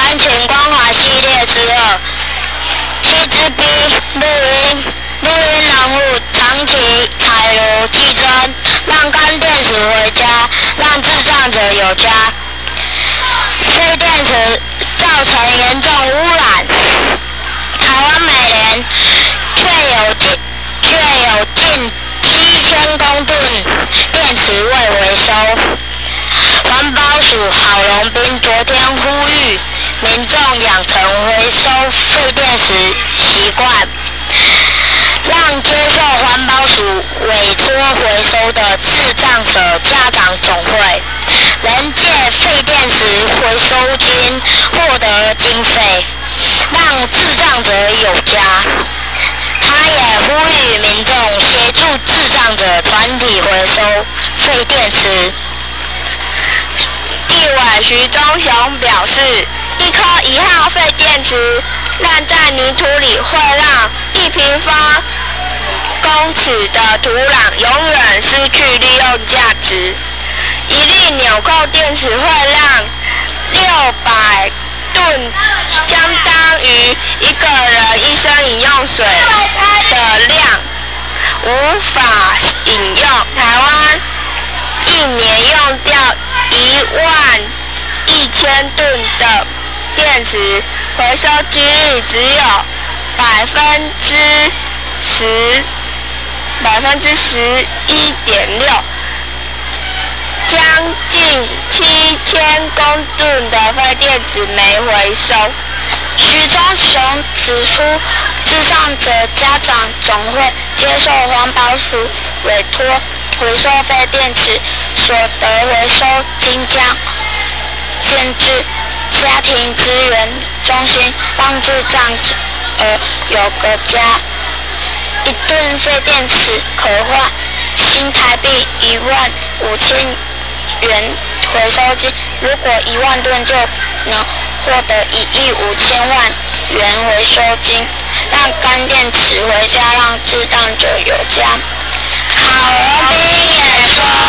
真情关怀系列之2，七支 B 录音人物长期采炉计针，让干电池回家，让智障者有家。废电池造成严重污染，台湾每年却有近7000公吨电池未回收。环保署郝龙斌昨天呼吁民众养成回收废电池习惯，让接受环保署委托回收的智障者家长总会能借废电池回收金获得经费，让智障者有家。他也呼吁民众协助智障者团体回收废电池。 立委徐忠雄表示，1颗1号废电池烂在泥土里会让1平方公尺的土壤永远失去利用价值。1粒纽扣电池会让600吨，相当于1个人一生饮用水的量，无法饮用。台湾1年用掉11000吨的电池，回收几率只有11.6%，将近7000公吨的废电池没回收。 徐忠雄指出，智障者家长总会接受环保署委托回收废电池所得回收金，将建置家庭资源中心，让智障者有个家。1吨废电池可换新台币15000元回收金，如果1万吨就能获得1亿5000万元回收金，让干电池回家，让智障者有家。郝龙斌也说，